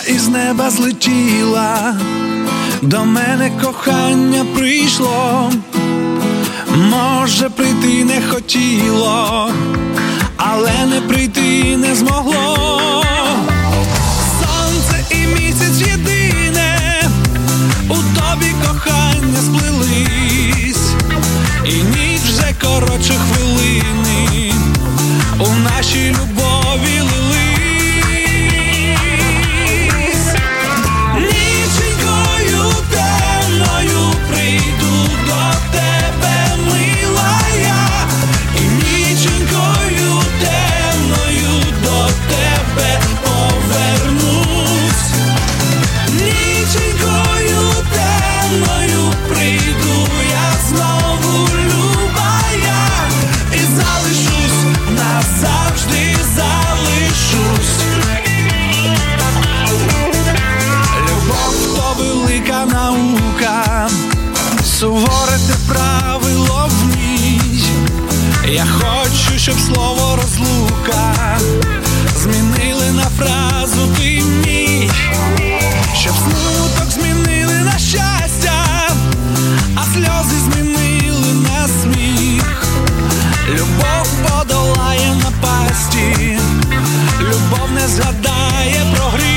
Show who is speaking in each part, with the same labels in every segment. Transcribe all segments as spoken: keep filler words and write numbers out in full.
Speaker 1: із неба злетіла, до мене кохання прийшло, може прийти не хотіло, але не прийти не змогло. Сонце і місяць єдине, у тобі кохання сплелись, і ніч вже коротше хвилини у нашій любові лились. Ніченькою темною прийду до тебе, милая, і ніченькою темною до тебе повернусь. Ніченькою темною прийду я знову, любая, і залишусь, назавжди залишусь. Любов то велика наука, суворе те правило в ній. Я хочу, щоб слово розлука змінили на фразу ти мій, щоб смуток змінили на щастя, а сльози змінили на сміх. Любов подолає напасті, любов не згадає про гріх.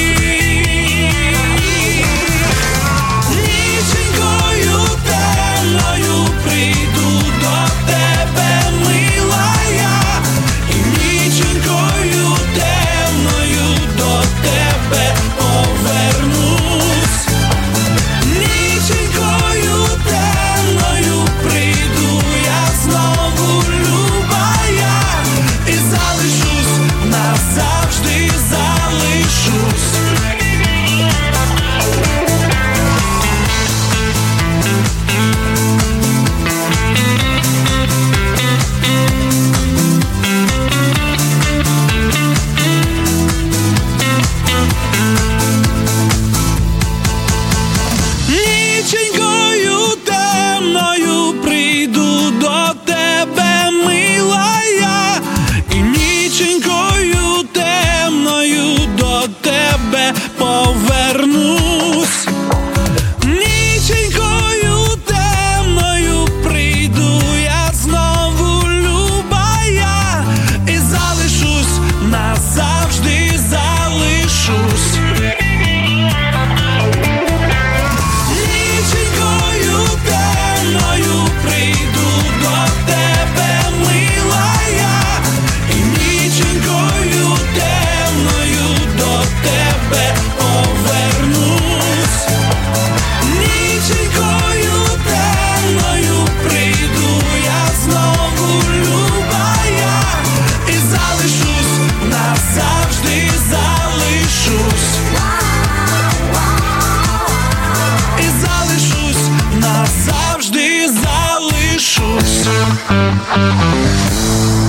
Speaker 1: Ніченькою темною прийду до тебе, милая, і ніченькою темною до тебе повернусь. Ніченькою темною прийду я знову, любая, і залишусь, назавжди залишусь. Ніченькою темною прийду до тебе, милая, і ніченькою темною до тебе повернусь. Ніченькою темною прийду я знову, любая, і залишусь, назавжди залишусь. Ніченькою темною прийду до тебе, милая, і ніченькою темною до тебе повернусь. Ніченькою темною прийду я знову, любая, і залишусь, назавжди залишусь. І залишусь, назавжди залишусь.